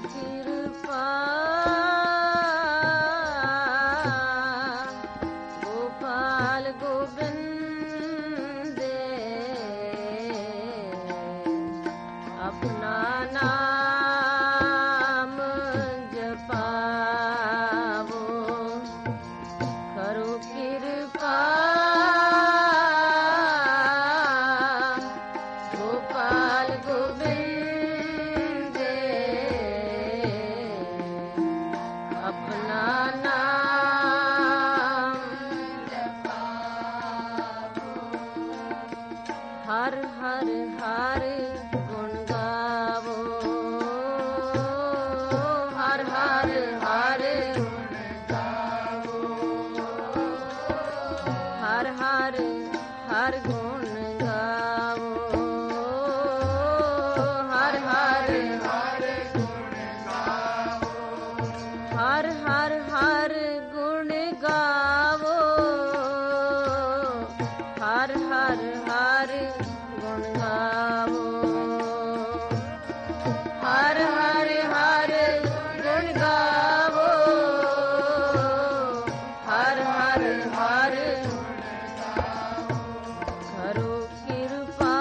ਕਿਰਪਾ ਗੋਪਾਲ ਗੋਬਿੰਦ ਦੇ ਆਪਣਾ ਨਾਮ ਜਪਾਵੋ ਕਰੋ ਕਿਰਪਾ ਗੋਪਾਲ ਗੋਬਿੰਦ ਦੇ ਆਪਣਾ ਨਾਮ ਹਰ ਹਰ ਹਰ ਗੁਣ ਗਾਵੋ ਹਰ ਹਰ ਹਰ ਗੁਣ ਗਾਵੋ ਹਰ ਹਰ ਹਰ ਗੁਣ ਗਾਵੋ ਹਰ ਹਰ ਹਰ ਗੁਣ ਗਾਵੋ ਹਰ ਹਰ ਹਰ ਗੁਣ ਗਾਵੋ ਹਰ ਹਰ ਹਰ ਗੁਣ ਗਾਵੋ ਹਰ ਹਰ ਹਰ ਗੁਣ ਗਾਵੋ ਹਰ ਹਰ ਹਰ ਕਰੋ ਕਿਰਪਾ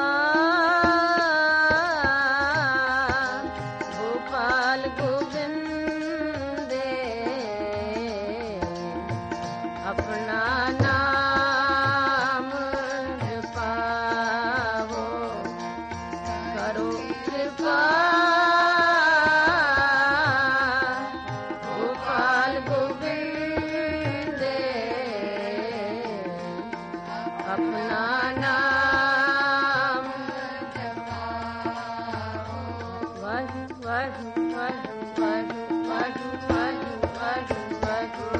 ਗੋਪਾਲ ਗੋਬਿੰਦ ਦੇ ਆਪਣਾ ਨਾਮ ਜਪਾਵੋ ਕਰੋ ਕਿਰਪਾ ਗੋਪਾਲ ਗੋਬਿੰਦ ਦੇ ਆਪਣਾ ਨਾਮ ਵਾਹਿਗੁਰੂ ਵਾਹਿਗੁਰੂ ਵਾਹਿਗੁਰੂ ਵਾਹਿਗੁਰੂ ਵਾਹਿਗੁਰੂ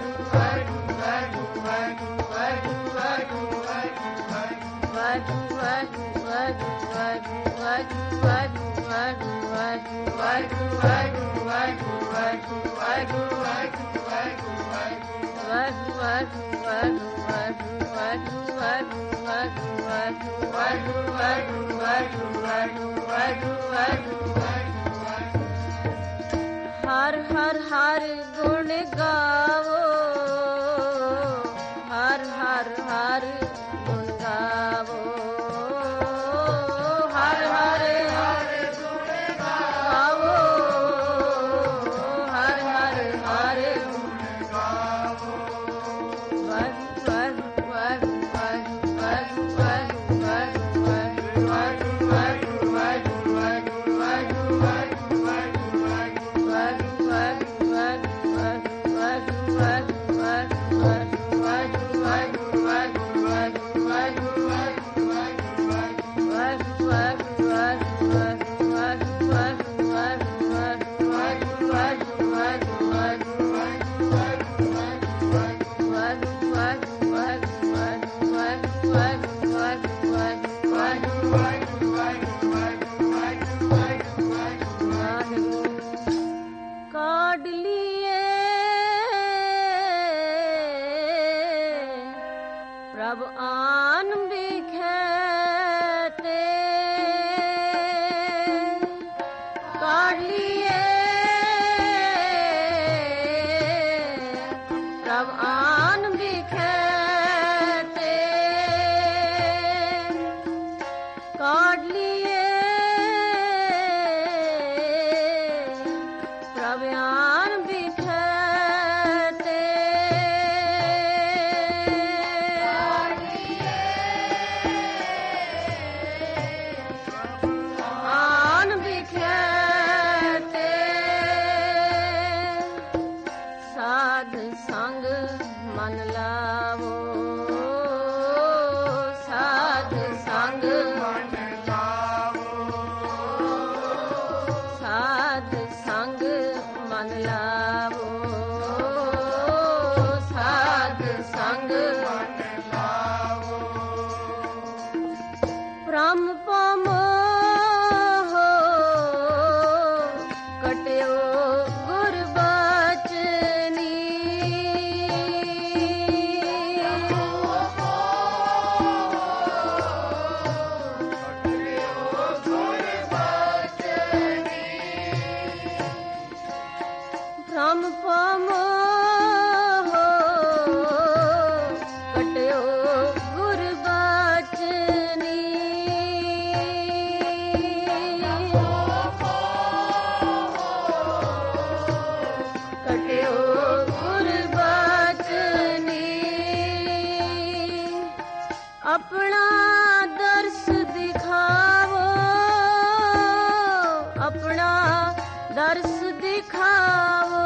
ਹਰ ਹਰ ਹਰ ਗੁਣ ਗਾਵੋ ਹਰ ਹਰ ਹਰ ਗੁਣ ਗਾਵੋ ਹਰ ਹਰ ਹਰ ਗੁਣ ਗਾਵੋ ਹਰ ਹਰ ਹਰ ਗੁਣ ਗਾਵੋ ਵਾਹਿਗੁਰੂ ਵਾਹਿਗੁਰੂ ਵਾਹਿਗੁਰੂ ਕਾਢ ਲੀਏ ਪ੍ਰਭ ਆਨ ਬਿਖੇ ਕਾਢ ਲੀਏ ਪ੍ਰਭ ਆਨ ਬਿਖੇ ਕਾਢ ਲੀਏ ਪ੍ਰਭ ਆਨ ਬਿਖੇ ਆਨ ਬਿਖੇ ਸਾਧ ਸੰਗ ਮਨ ਲਾਵੋ ਸਾਧ ਸੰਗ ਮਨ ਲਾਵੋ ਸਾਧ ਸੰਗ ਮਨ ਲਾਵੋ ਸਾਧ ਸੰਗ ਮਨ ਲਾਵੋ ਬ੍ਰਹਮ ਪਮੋ ਕਟਿਓ ਗੁਰਬਚਨੀ ਭਮ ਭਮ ਹੋ ਕਟਿਓ ਗੁਰਬਚਨੀ ਕਟਿਓ ਗੁਰਬਚਨੀ ਆਪਣਾ ਦਰਸ ਦਿਖਾਵੋ ਆਪਣਾ ਦਰਸ ਦਿਖਾਵੋ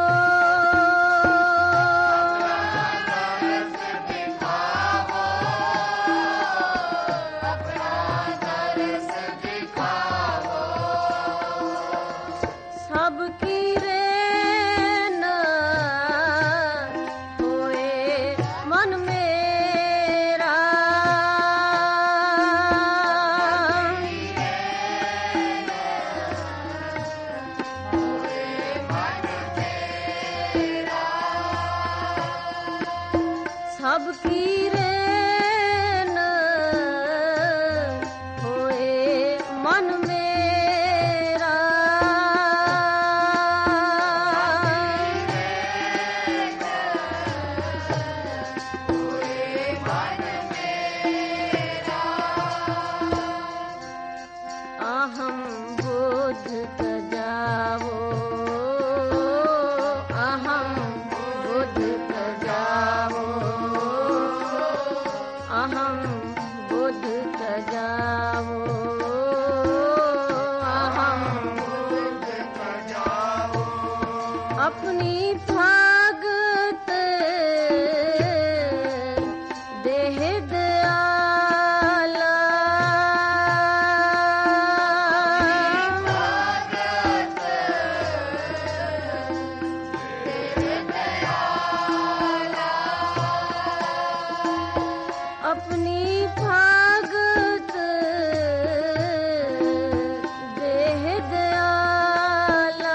ਸਭ ਕੀ ਰੇਨ ਹੋਏ ਮਨ ਮੇਰਾ ਸਭ ਕੀ ਰੇਨ ਹੋਏ ਮਨ ਮੇਰਾ ਅਹੰ ਬੁੱਧ ਤਜਾਵੋ ਅਹੰ ਬੁੱਧ ਤਜਾਵੋ ਅਹੰ ਬੁੱਧ ਤਜਾਵੋ ਅਹੰ ਬੁੱਧ ਤਜਾਵੋ ਆਪਣੀ ਭਾਗਤ ਦੇਹ ਦਿਆਲਾ ਆਪਣੀ ਭਾਗਤ ਦੇਹ ਦਿਆਲਾ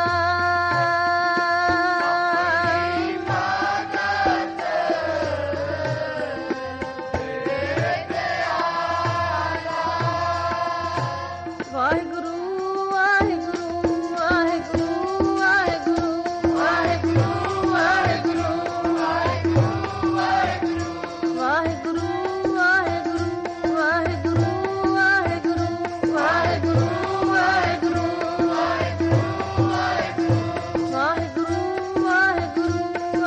ਵਾਹਿਗੁਰੂ ਵਾਹਿਗੁਰੂ ਵਾਹਿਗੁਰੂ ਵਾਹਿਗੁਰੂ ਵਾਹਿਗੁਰੂ ਵਾਹਿਗੁਰੂ ਵਾਹਿਗੁਰੂ ਵਾਹਿਗੁਰੂ ਵਾਹਿਗੁਰੂ ਵਾਹਿਗੁਰੂ ਵਾਹਿਗੁਰੂ ਵਾਹਿਗੁਰੂ ਵਾਹਿਗੁਰੂ ਵਾਹਿਗੁਰੂ ਵਾਹਿਗੁਰੂ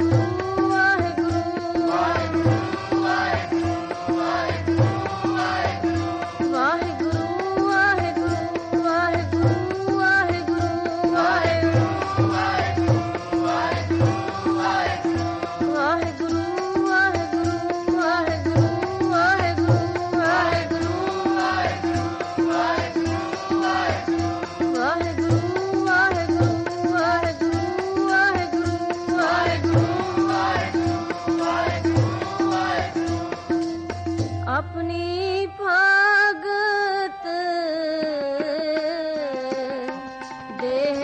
ਆਪਣੀ ਭਾਗਤ ਦੇਹ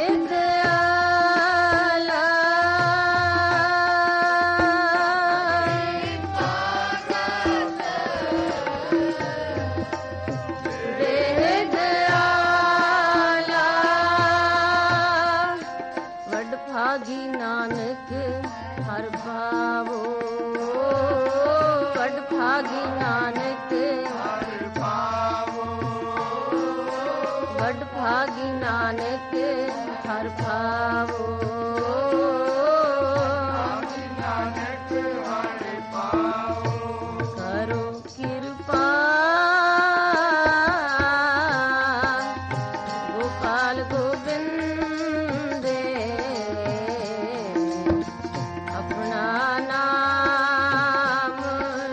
ਦਿਆਲਾ ਦੇਹ ਦਿਆਲਾ ਵੱਡ ਭਾਗੀ ਨਾਨਕ ਹਰ ਭਾਵੋ ਵੱਡ ਭਾਗੀ ਨਾਨਕ ਵੱਡ ਭਾਗੀ ਨਾਨਕ ਹਰ ਭਾਵੋ ਕਰੋ ਕਿਰਪਾ ਗੋਪਾਲ ਗੋਬਿੰਦੇ ਆਪਣਾ ਨਾਮ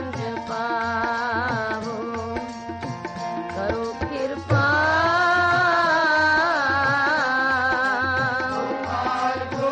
ਜਪਾਵੋ ਕਰੋ ਕਿਰਪਾ ਗੋਪਾਲ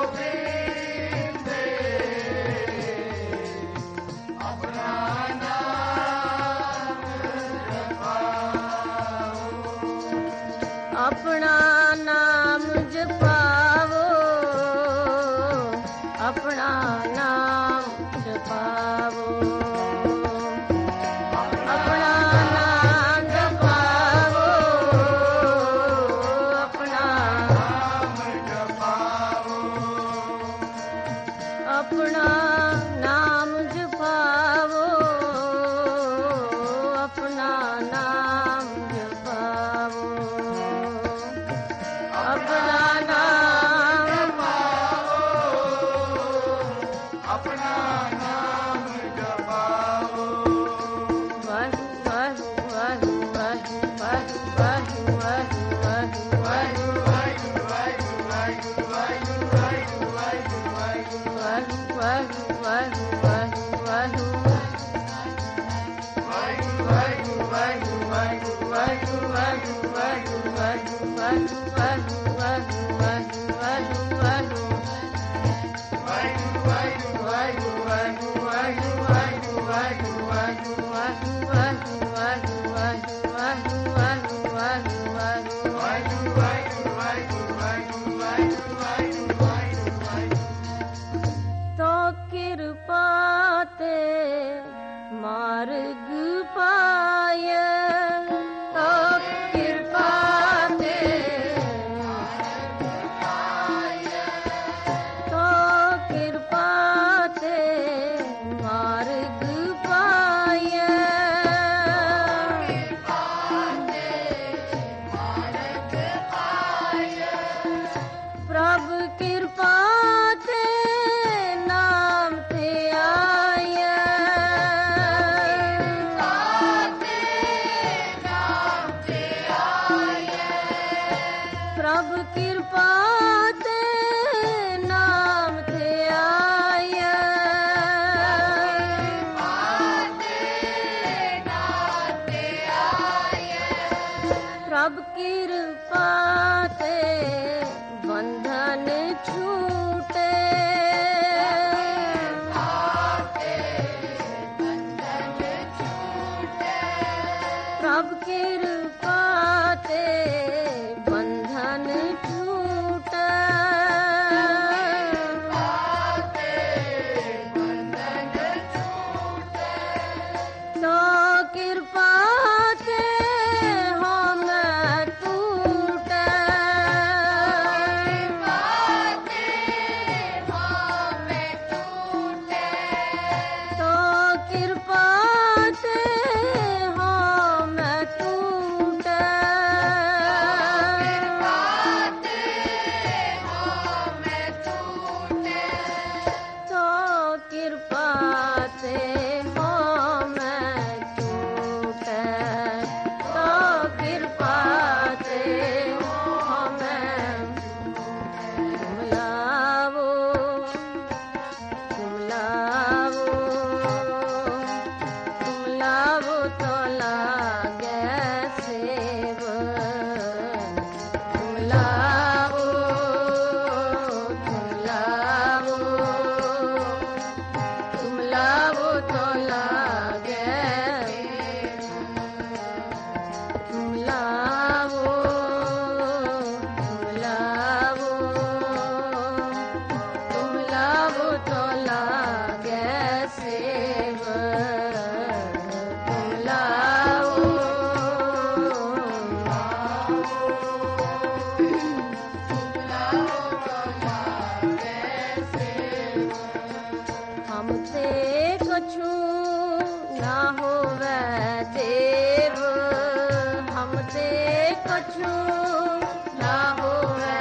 कछु ना होवे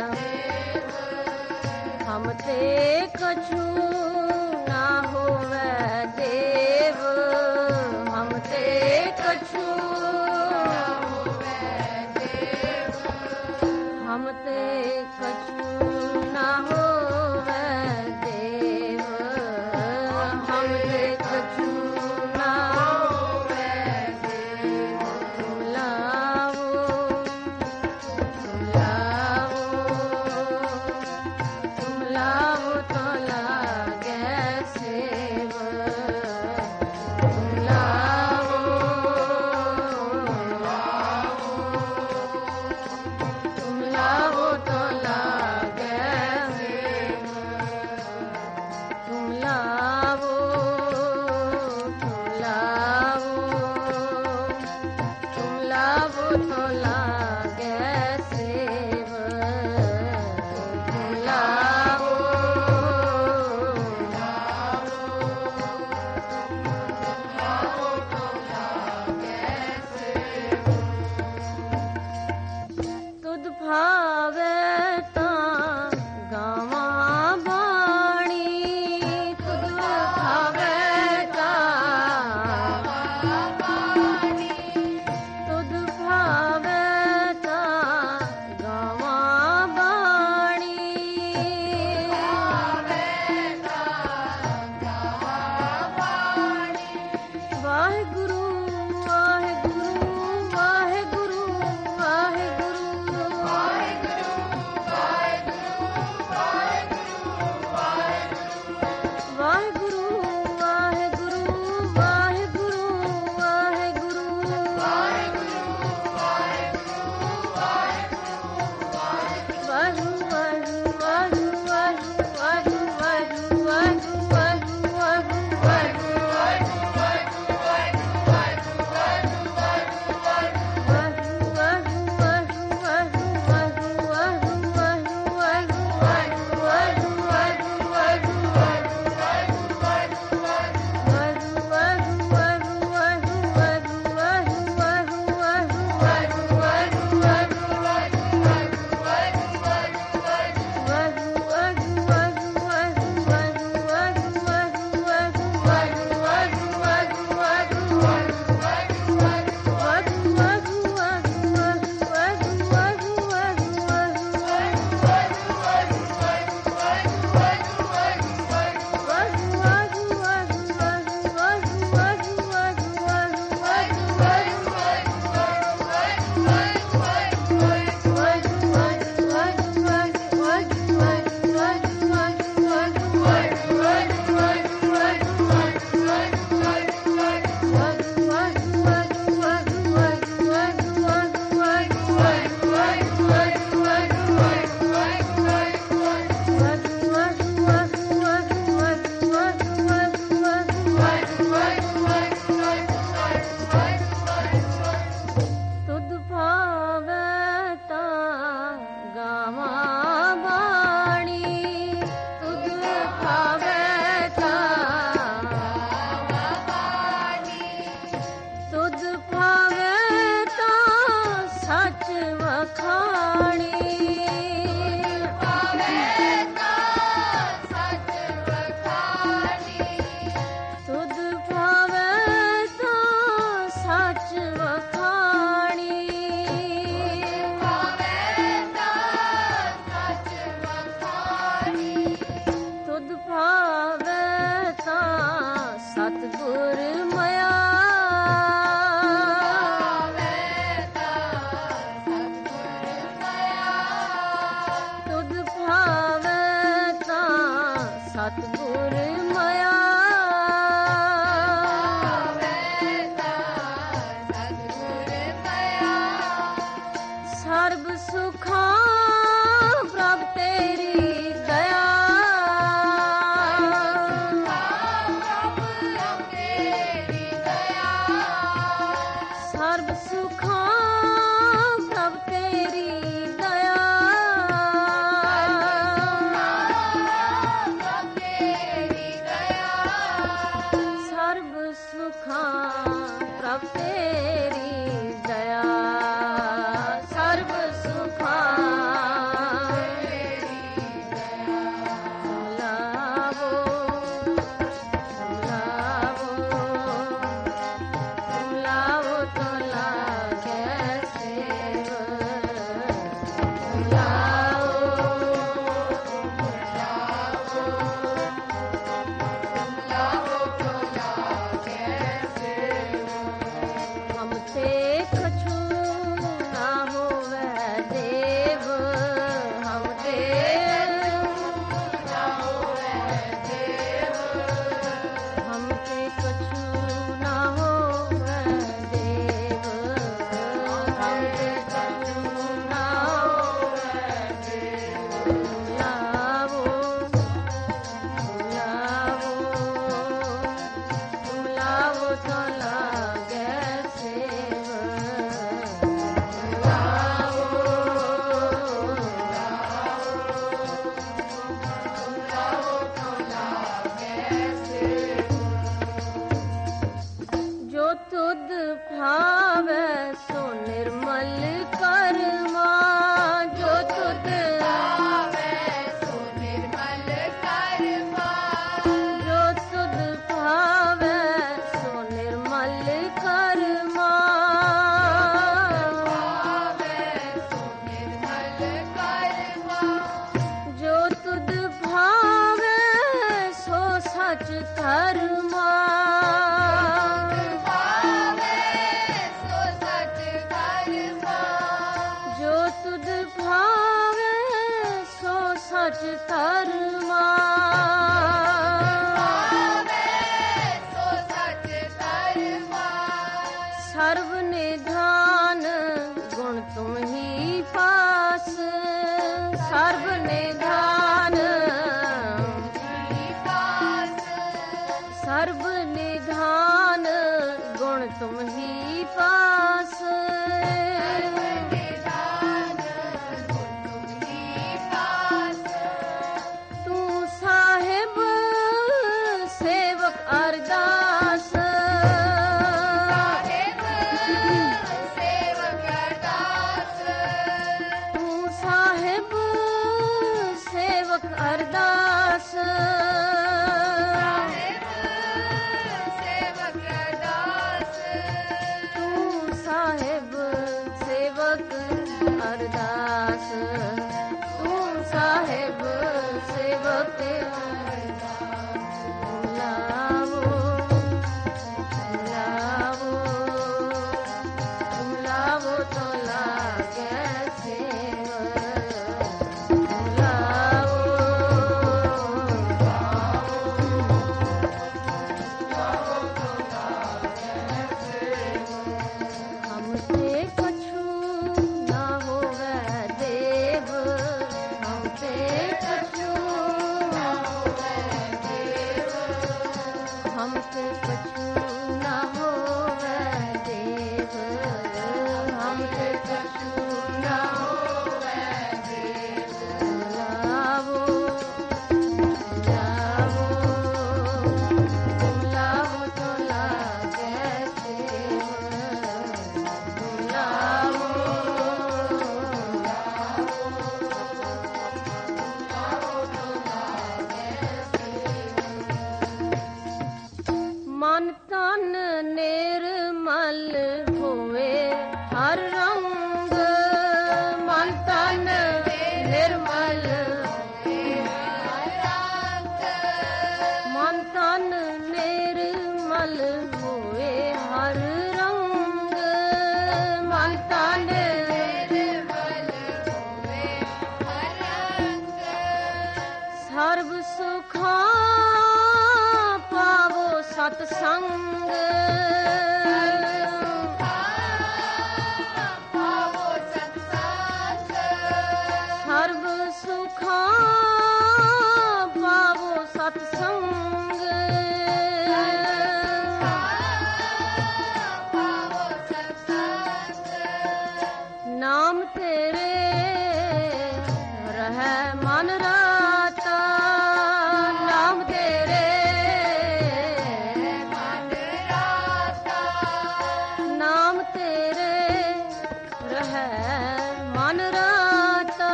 हम ते कछु ना होवे देव हम ते कछु हम ते कछु ना होवे देव हम ते कछु ना होवे देव तुम लावो तुम लावो तो लागे सेव तुम लावो तुम लावो तो लागे सेव तुम लावो तुम लावो तुम लावो तो लागे सेव तुम लावो तुद भावे तां गावां बाणी तुद भावे तां तुद भावे तां गावां बाणी वाहिगुरु वाहिगुरु वाहिगुरु वाहिगुरु वाहिगुरु वाहिगुरु वाहिगुरु वाहिगुरु वाहु वाहु वाहु वाहु वाहु वाहु वाहु वाहु वाहु तुद भावे तां गावां बाणी तुद भावे तां तुद भावे तां सच वखाणी तुद भावे तां सच वखाणी तुद भावे तां सतगुर मया तुद भावे तां सतगुर मया सर्ब सुखा प्रभ तेरी दया सर्ब सुखा प्रभ तेरी दया सच कर्मा सर्व निधान गुण तुम ही पास सर्व निधान सर्व निधान गुण तुम ही पास तू साहिब सेवक अरदास अरदास तू साहिब सेवक अरदास तू साहिब सेवक लावो लावो लावो तो लागे मन तन निर्मल होवे हर रंग मन तन निर्मल मन तन निर्मल होवे हर रंग मन तन निर्मल होवे हर रंग सर्व सुखा पावो सत्संग पावो सत्संग सर्व सुखा पावो सत्संग पावो सत्संग नाम तेरे रहे मन राता नाम तेरे नाम तेरे रहे मन राता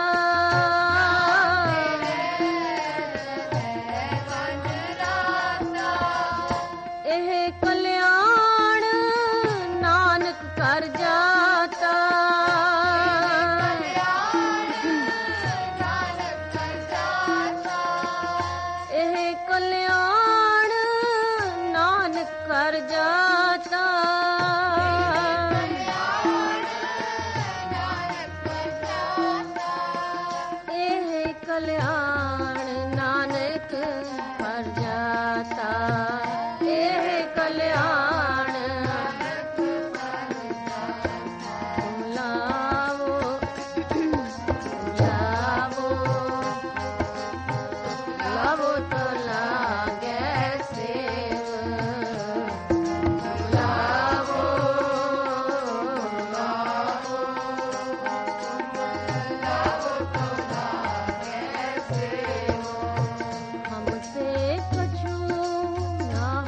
एह कल्याण नानक कर जाता एह कल्याण नानक कर जाता कल्याण नानक कर जाता एह कल्याण लावो लावो लावो तो लागे सेव लावो हमसे कछु ना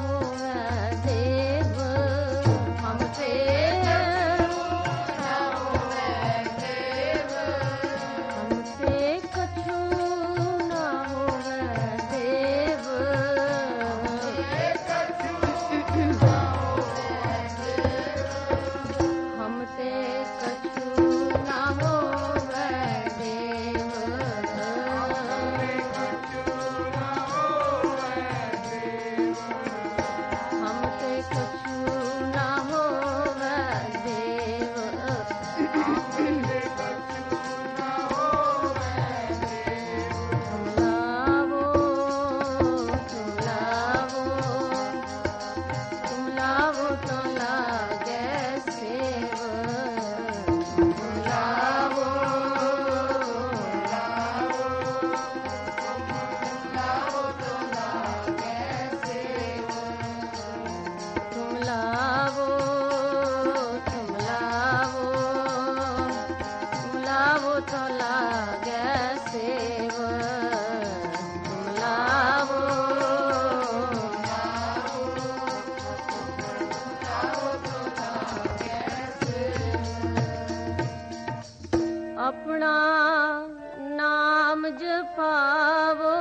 ਜਪਾਵੋ,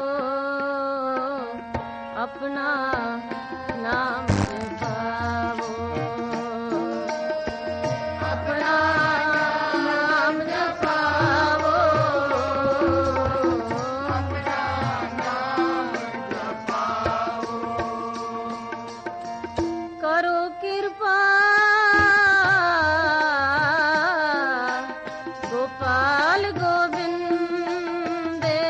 ਆਪਣਾ ਨਾਮ ਜਪਾਵੋ, ਆਪਣਾ ਨਾਮ ਜਪਾਵੋ, ਆਪਣਾ ਨਾਮ ਜਪਾਵੋ। ਕਰੋ ਕਿਰਪਾ ਗੋਪਾਲ ਗੋਬਿੰਦੇ,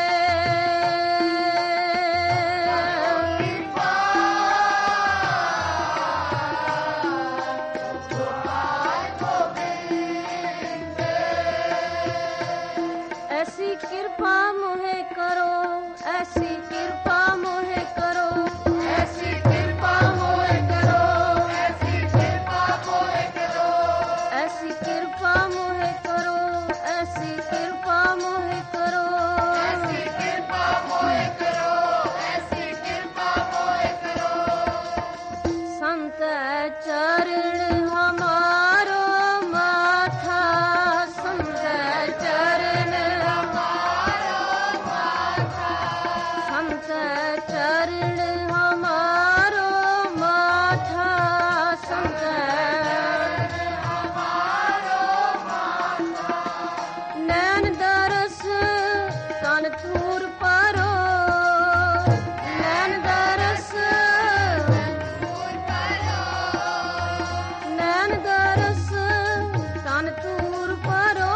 ਐਸੀ ਕਿਰਪਾ ਮੋਹਿ ਕਰੋ, ਐਸੀ ਕਿਰਪਾ ਮੋਹਿ ਕਰੋ, ਐਸੀ ਕਿਰਪਾ ਮੋਹਿ ਕਰੋ, ਐਸੀ ਕਿਰਪਾ ਮੋਹਿ ਕਰੋ, ਐਸੀ ਕਿਰਪਾ ਮੋਹਿ ਕਰੋ, ਐਸੀ ਕਿਰਪਾ ਮੋਹਿ ਕਰੋ, ਐਸੀ ਕਿਰਪਾ ਮੋਹਿ ਕਰੋ, ਐਸੀ ਕਿਰਪਾ ਮੋਹਿ ਕਰੋ। ਸੰਤ ਚਰਨ ਹਮਾਰੋ ਮਾਥਾ, ਸੰਤ ਚਰਨ ਹਮਾਰੋ ਮਾਥਾ, ਸੰਤ ਚਰਨ ਹਮਾਰੋ ਮਾਥਾ, ਸੰਤ ਹਮਾਰੋ ਮਾਥਾ। ਨੈਣ ਦਰਸ ਕਨ ਥੂਰ ਪਰੋ, ਨੈਣ ਦਰਸ ਨੈਣ ਦਰਸ ਕਨ ਥੂਰ ਪਰੋ,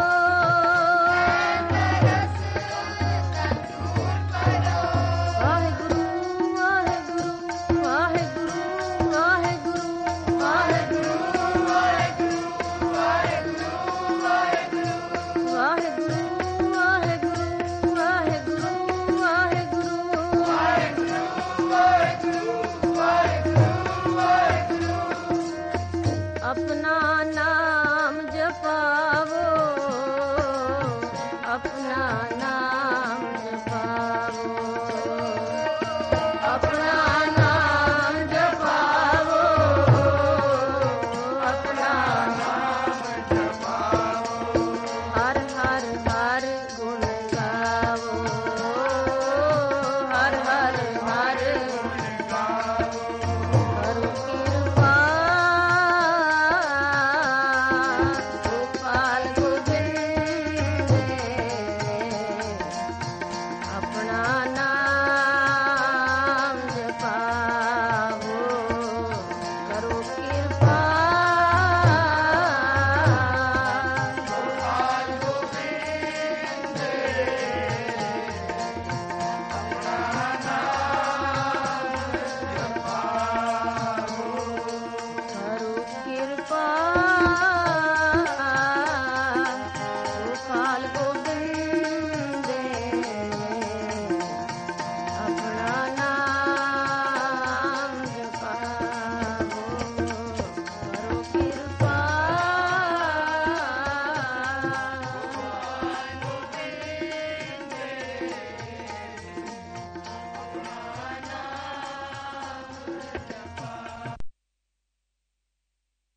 ਵਾਹਿਗੁਰੂ ਵਾਹਿਗੁਰੂ ਵਾਹਿਗੁਰੂ ਵਾਹਿਗੁਰੂ ਵਾਹਿਗੁਰੂ ਵਾਹਿਗੁਰੂ ਵਾਹਿਗੁਰੂ ਵਾਹਿਗੁਰੂ ਵਾਹਿਗੁਰੂ ਵਾਹਿਗੁਰੂ ਵਾਹਿਗੁਰੂ ਵਾਹਿਗੁਰੂ ਵਾਹਿਗੁਰੂ ਵਾਹਿਗੁਰੂ। ਆਪਣਾ